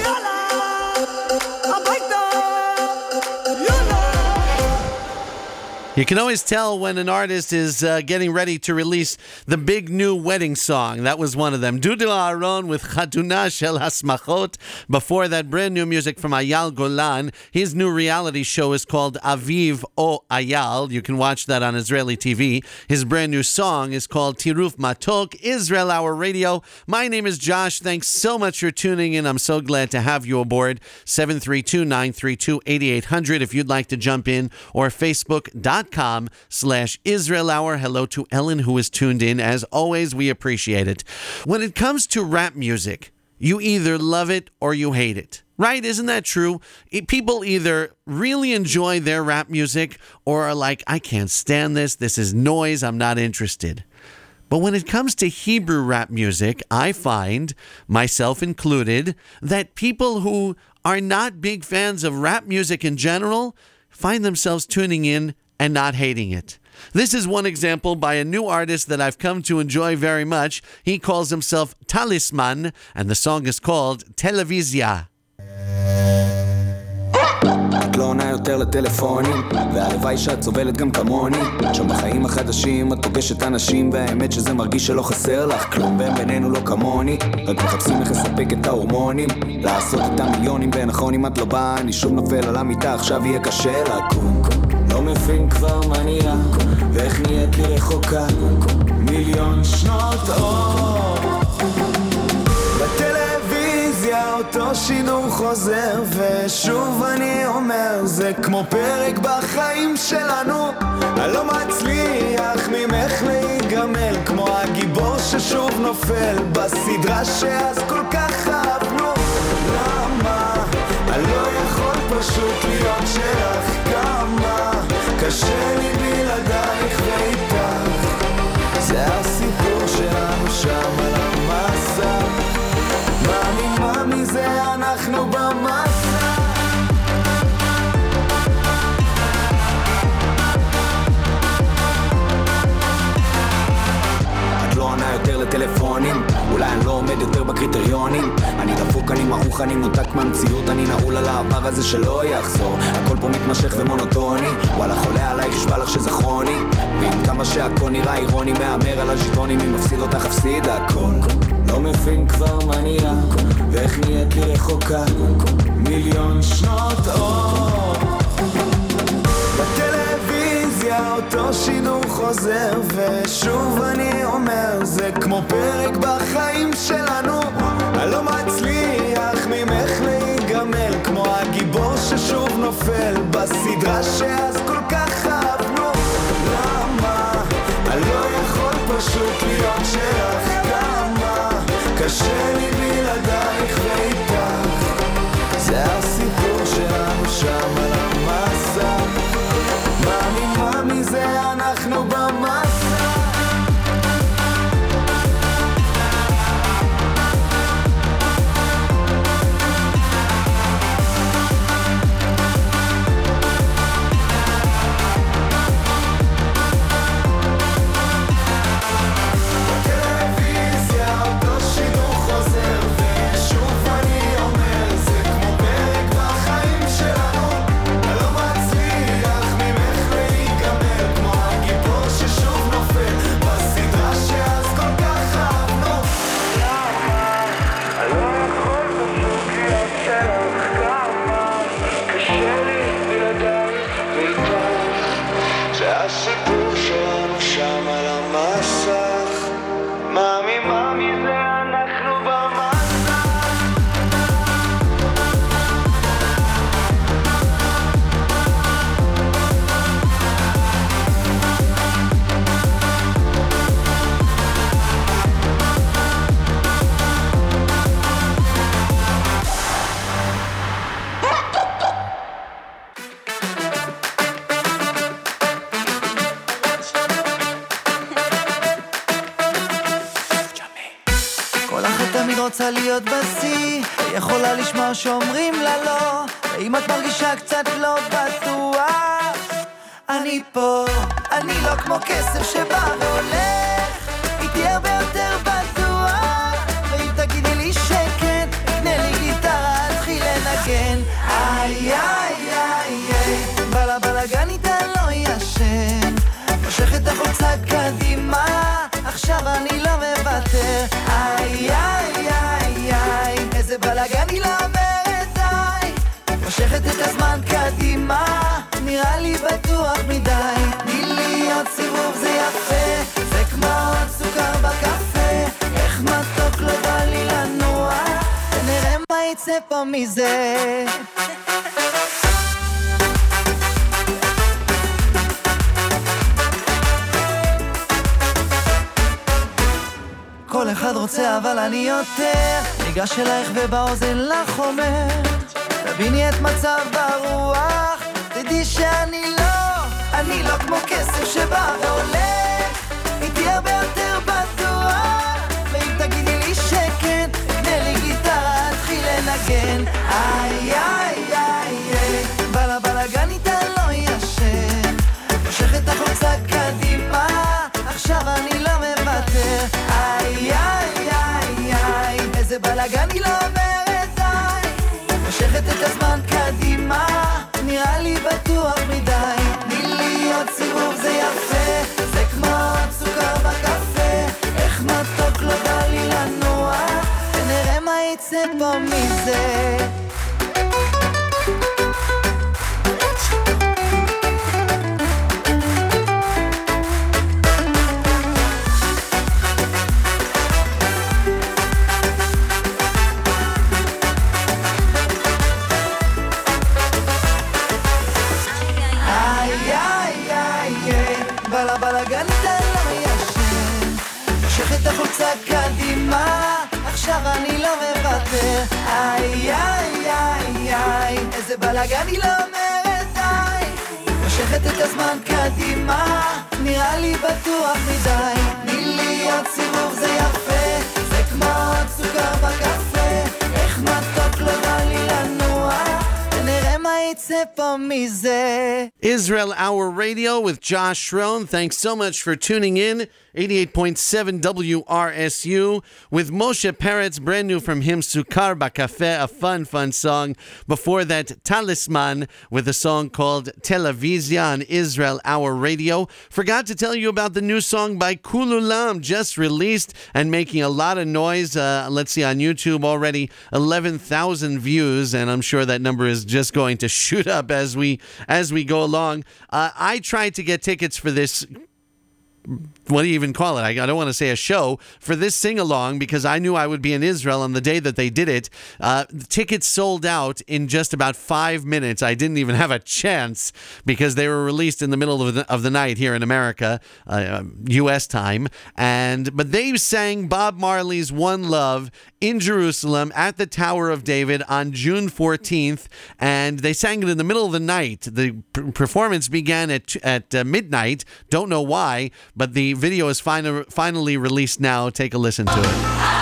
You can always tell when an artist is uh, getting ready to release the big new wedding song. That was one of them. Dudu Aharon with Chatuna Shel Hasmachot. Before that, brand new music from Ayal Golan. His new reality show is called Aviv O Ayal. You can watch that on Israeli T V. His brand new song is called Tiruf Matok. Israel Hour Radio. My name is Josh. Thanks so much for tuning in. I'm so glad to have you aboard. seven three two, nine three two, eight eight hundred if you'd like to jump in, or Facebook.com slash Israel Hour. Hello to Ellen, who is tuned in. As always, we appreciate it. When it comes to rap music, you either love it or you hate it. Right? Isn't that true? It, people either really enjoy their rap music or are like, I can't stand this. This is noise. I'm not interested. But when it comes to Hebrew rap music, I find, myself included, that people who are not big fans of rap music in general find themselves tuning in and not hating it. This is one example by a new artist that I've come to enjoy very much. He calls himself Talisman, and the song is called Televizia. את לא עונה יותר לטלפונים, והלוואי שאת סובלת גם כמוני. שם בחיים החדשים את פוגשת אנשים, והאמת שזה מרגיש שלא חסר לך כלום, והם בינינו לא כמוני, רק מחפשים איך לספק את ההורמונים, לעשות את המיליונים. ונכון, אם את לא באה אני שוב נופל על המיטה, עכשיו יהיה קשה לקום. לא מבין כבר מה נראה, ואיך נהיית לי רחוקה, מיליון שנות אור. בטלוויזיה אותו שידור חוזר, ושוב אני אומר, זה כמו פרק בחיים שלנו. אני לא מצליח ממך להיגמר, כמו הגיבור ששוב נופל בסדרה שאז כל כך אהבנו. למה? אני לא יכול פשוט להיות שלך, כמה קשה לי בלעדייך ואיתך. זה הסיפור שלנו שם על המסע, מאמי מאמי זה אנחנו במסע. את לא עונה יותר לטלפונים, אני לא עומד יותר בקריטריונים. אני דפוק, אני מעוך, אני מותק מהמציאות, אני נעול על העבר הזה שלא יחזור. הכל פה מתמשך ומונוטוני, וואלה חולה עלייך, ישבע לך שזה כרוני. ועם כמה שהכל נראה אירוני, מאמר על הז'יטונים, אם מפסיד אותך הפסיד הכל. לא מבין כבר מה נהיה, ואיך נהיית לי רחוקה, מיליון שנות אור. בטלוויזיה אותו שידור חוזר, ושוב אני אומר, זה כמו פרק בחיים שלנו. אני לא מצליח ממך להיגמר, כמו הגיבור ששוב נופל בסדרה שאז כל כך אהבנו. למה? אני לא יכול פשוט להיות שלך, כמה קשה לי בלעדייך ואיתך. זה הסיפור שלנו שם על המסע, מאמי מאמי זה אנחנו במסע. רוצה להיות בשיא, יכולה לשמוע שאומרים לה לא, ואם את מרגישה קצת לא בטוח, אני פה, אני לא כמו כסף שבא והולך, איתי הרבה יותר בטוח, ואם תגידי לי שכן, תקנה לי גיטרה, תתחיל לנגן, איי איי איי איי, בלה בלגן איתה לא ישן, מושך את החולצה קדימה, עכשיו אני לא מוותר, איי איי איי איי, איזה בלגן היא לא אומרת די, מושכת את הזמן קדימה, נראה לי בטוח מדי, תני לי עוד סיבוב זה יפה, זה כמו עוד סוכר בקפה, איך מתוק לא בא לי לנוע, ונראה מה יצא פה מזה. כל אחד רוצה אבל אני יותר, ניגש אלייך ובאוזן לך אומר, תביני את מצב הרוח, תדעי שאני לא, אני לא כמו כסף שבא והולך, איתי הרבה יותר בטוח, ואם תגידי לי שכן, תקנה לי גיטרה, תתחיל לנגן, איי איי איי איי, בלה בלגן איתה לא ישן, מושך את החולצה קדימה, עכשיו אני לא מוותר, איי איי איי איי, איזה בלגן היא לא אומרת די, מושכת את הזמן קדימה, נראה לי בטוח מדי, תני לי עוד סיבוב זה יפה, זה כמו עוד סוכר בקפה, איך מתוק לא בא לי לנוע, ונראה מה יצא פה מזה. קדימה, עכשיו אני לא מוותר, איי איי איי איי, איזה בלגן היא לא אומרת די, מושכת את הזמן קדימה, נראה לי בטוח מדי, תני לי עוד סיבוב זה יפה, זה כמו עוד סוכר בקפה, איך מתוק לא בא לי לנוע, ונראה מה יצא פה מזה. Israel Hour Radio with Josh Schroen. Thanks so much for tuning in. eighty-eight point seven W R S U, with Moshe Peretz, brand new from him, Sukar B'Cafe, a fun, fun song. Before that, Talisman, with a song called Televizia on Israel Hour Radio. Forgot to tell you about the new song by Kululam, just released and making a lot of noise. Uh, let's see, on YouTube already eleven thousand views, and I'm sure that number is just going to shoot up as we as we go along. Uh, I tried to get tickets for this. What do you even call it? I, I don't want to say a show, for this sing-along, because I knew I would be in Israel on the day that they did it. Uh, the tickets sold out in just about five minutes. I didn't even have a chance because they were released in the middle of the, of the night here in America, uh, U S time. And But they sang Bob Marley's One Love in Jerusalem at the Tower of David on June fourteenth, and they sang it in the middle of the night. The p- performance began at, at uh, midnight. Don't know why, but the video is fin- finally released now. Take a listen to it.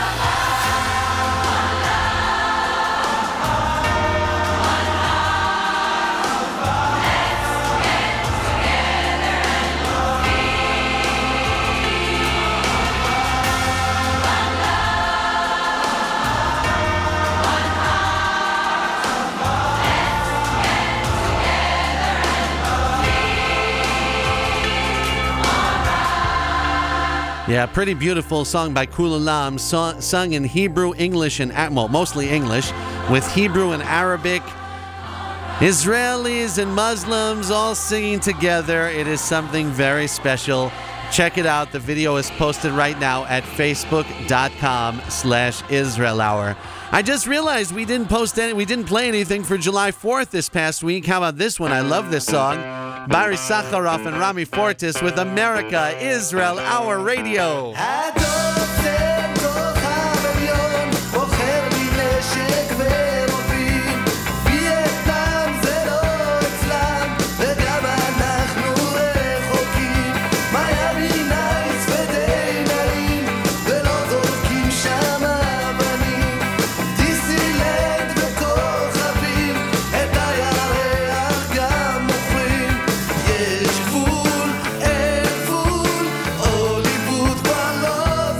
Yeah, pretty beautiful song by Kululam, so, sung in Hebrew, English, and well, mostly English, with Hebrew and Arabic. Israelis and Muslims all singing together. It is something very special. Check it out. The video is posted right now at facebook.com slash Israel Hour. I just realized we didn't post any, we didn't play anything for July fourth this past week. How about this one? I love this song. Barry Sakharov and Rami Fortis with America Israel Hour Radio. יש גבול, אין גבול, הוליווד כבר לא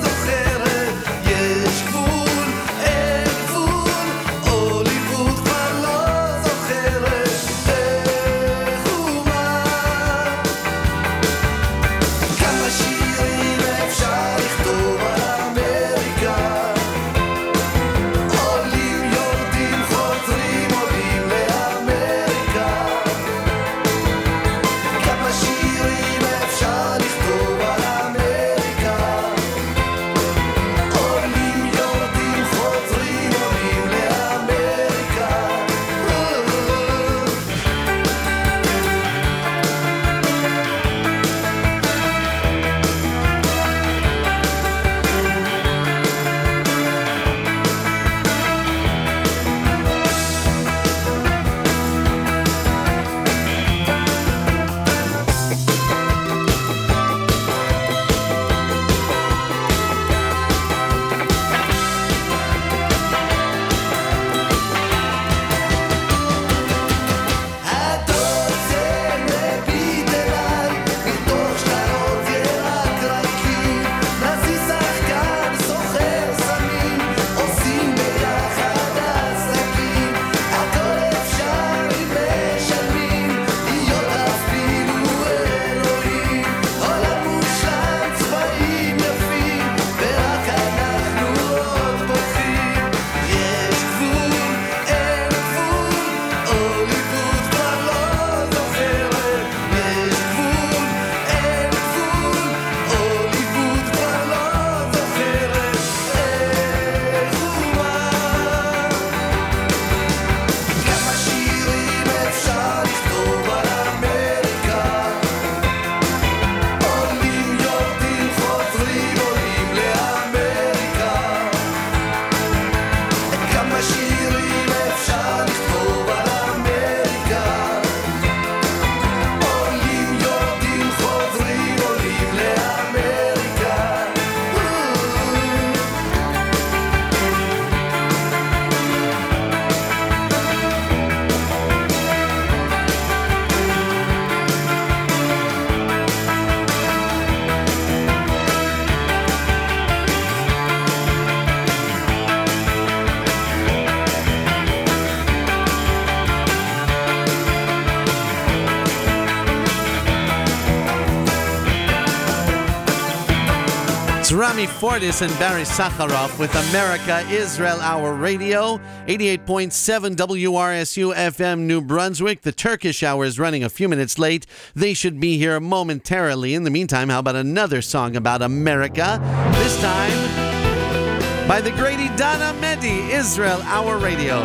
Rami Fortis and Barry Sakharov with America Israel Hour Radio, eighty-eight point seven W R S U F M New Brunswick. The Turkish Hour is running a few minutes late. They should be here momentarily. In the meantime, how about another song about America? This time by the great Idana Mehdi, Israel Hour Radio.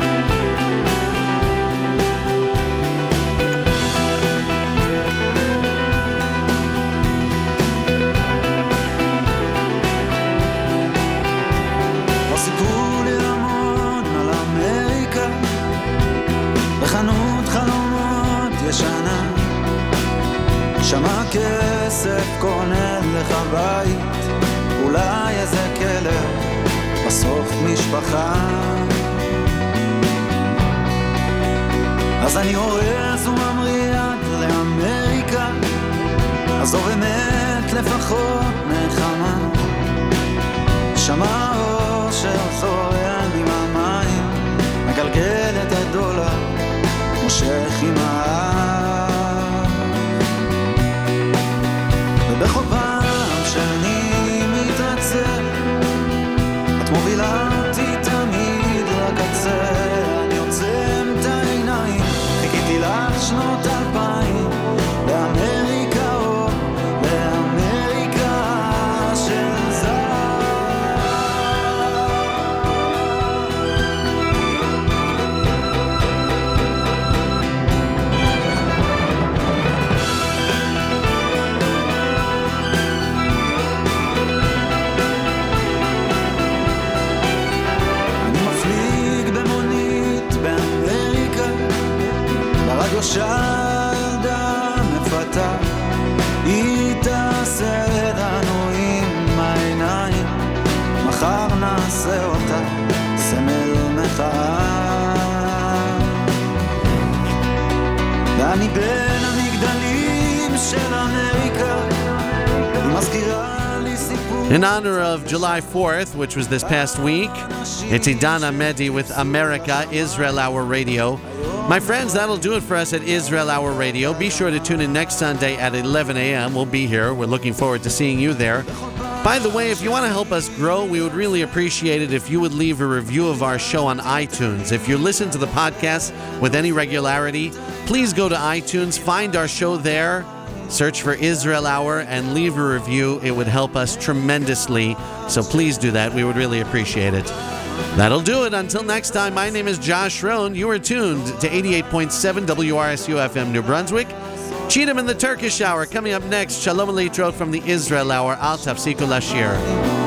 בחנות חלומות ישנה שמה כסף קונה לך בית אולי איזה כלב בסוף משפחה אז אני אורז וממריח לאמריקה עזוב אמת לפחות נחמה שמה אושר זורם עם המים מגלגל את הדולר מושך עם האב ובכל פעם שאני מתרצה את מובילה אותי תמיד לקצה אני עוצם את העיניים חיכיתי לך שנות אלפיים באמריקה או באמריקה של זר שילדה מפתה היא תעשה לנו עם העיניים מחר נעשה אותה סמל מחאה ואני בין המגדלים של אמריקה מזכירה לי סיפור In honor of July fourth, which was this past week, it's Idana Mehdi with America Israel Hour Radio. My friends, that'll do it for us at Israel Hour Radio. Be sure to tune in next Sunday at eleven a.m. We'll be here. We're looking forward to seeing you there. By the way, if you want to help us grow, we would really appreciate it if you would leave a review of our show on iTunes. If you listen to the podcast with any regularity, please go to iTunes, find our show there, search for Israel Hour, and leave a review. It would help us tremendously. So please do that. We would really appreciate it. That'll do it. Until next time, my name is Josh Rohn. You are tuned to eighty-eight point seven W R S U F M New Brunswick. Cheatham in the Turkish Hour. Coming up next, Shalom Aleichem from the Israel Hour. Al Tafsiku Lashir.